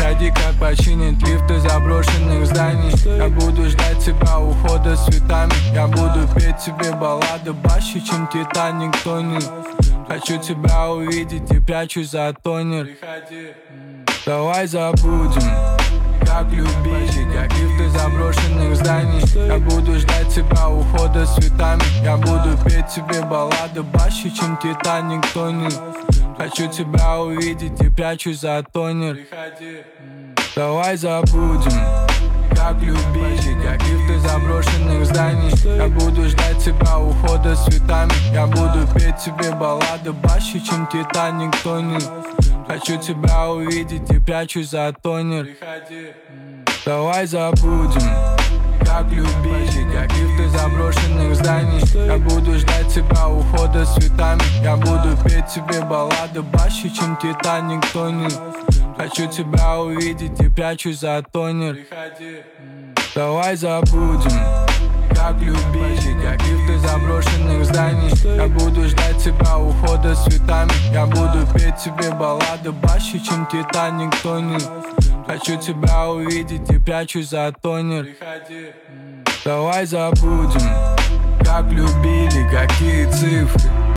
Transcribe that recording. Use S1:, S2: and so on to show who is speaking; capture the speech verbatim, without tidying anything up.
S1: Приходи, как починить лифты заброшенных зданий. Я буду ждать тебя у ухода с цветами. Я буду петь тебе баллады басче, чем Титаник тонет. Хочу тебя увидеть и прячусь за тонер. Давай забудем, как любили, как лифты заброшенных зданий. Я буду ждать тебя у ухода с цветами. Я буду петь тебе баллады басче, чем Титаник тонет. Хочу тебя увидеть и прячусь за тонер. Давай забудем, как любили, как лифты заброшенных зданий. Я буду ждать тебя у ухода с цветами. Я буду петь тебе баллады басче, чем Титаник тонет. Хочу тебя увидеть и прячусь за тонер. Давай забудем, как любили, как лифты заброшенных зданий. Я буду ждать тебя у ухода с цветами. Я буду петь тебе баллады басче, чем Титаник тонет. Хочу тебя увидеть и прячусь за тонер. Давай забудем, как любили, как лифты заброшенных зданий. Я буду ждать тебя у ухода с цветами. Я буду петь тебе баллады басче, чем Титаник тонет. Хочу тебя увидеть и прячусь за тонер. Давай забудем, как любили, какие цифры.